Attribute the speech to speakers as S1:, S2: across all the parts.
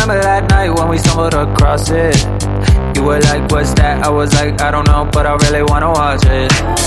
S1: remember that night when we stumbled across it. You were like, what's that? I was like, I don't know, but I really wanna watch it.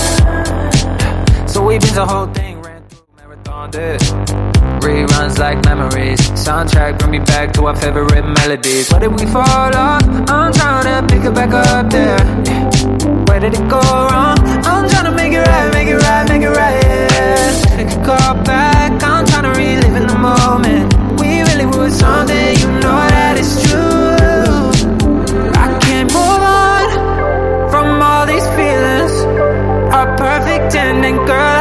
S1: So we binged the whole thing, ran through, marathoned it. Reruns like memories. Soundtrack bring me back to our favorite melodies. Where did we fall off? I'm trying to pick it back up there. Where did it go wrong? I'm trying to make it right, make it right, make it right, yeah. It could go back, I'm trying to relive in the moment. We really were something, you know that it's true. I can't move on from all these feelings. Our perfect ending, girl,